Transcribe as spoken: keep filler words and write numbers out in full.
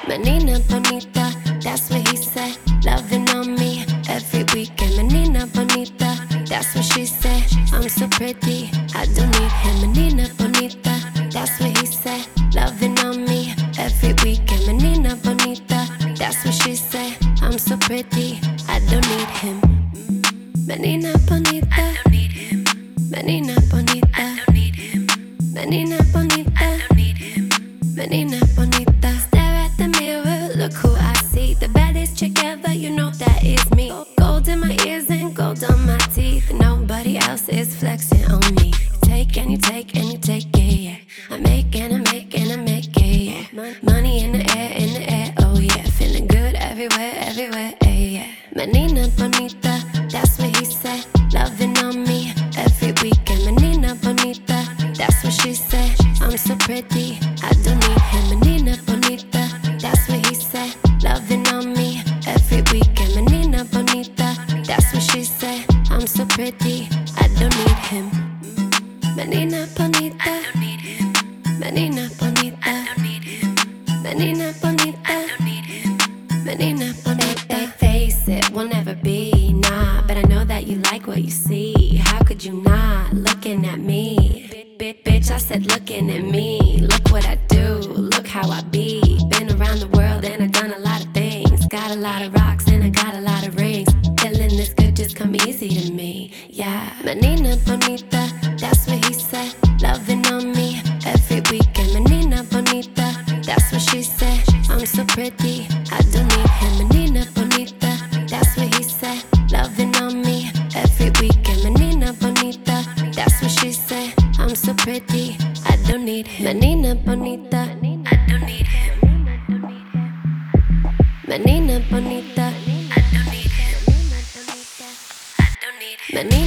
Menina bonita, that's what he said. Loving on me every weekend. Menina bonita, that's what she said. I'm so pretty, I don't need him. Menina bonita, that's what he said. Loving on me every weekend. Menina bonita, that's what she said. I'm so pretty, I don't need him. Menina bonita, I don't need him. Menina bonita, I don't need him. Menina bonita, I don't need him. Menina bonita, stare at the mirror, look who I see. The baddest chick ever, you know that is me. Gold in my ears and gold on my teeth. Nobody else is flexing on me. You take and you take and you take it, yeah. I make and I make and I make it, yeah. Money in the air, in the air, oh yeah. Feeling good everywhere, everywhere, yeah. Menina bonita, that's what he said. Loving on me every weekend. Menina bonita, that's what she said. I'm so pretty, I don't need him. Menina bonita, that's what he said. Loving on me every weekend. Menina bonita, that's what she said. I'm so pretty, I don't need him. Menina bonita, I don't need him. Menina bonita, I don't need him. Menina bonita, I don't need him. Menina bonita, face it, we'll never be, nah. But I know that you like what you see. How could you not? Looking at me, bitch, I said looking at me. Look what I do, look how I be. Been around the world and I've done a lot of things. Got a lot of rocks and I got a lot of rings. Feeling this good just come easy to me, yeah. Menina bonita, that's what he said. Loving on me every weekend. Menina bonita, that's what she said. I'm so pretty, I don't need him. Menina bonita, that's what he said. Loving on me every weekend. Menina bonita, that's what she said. I'm so pretty, I don't need him. Menina bonita, I don't need him. Menina bonita, I don't need him. I don't need him.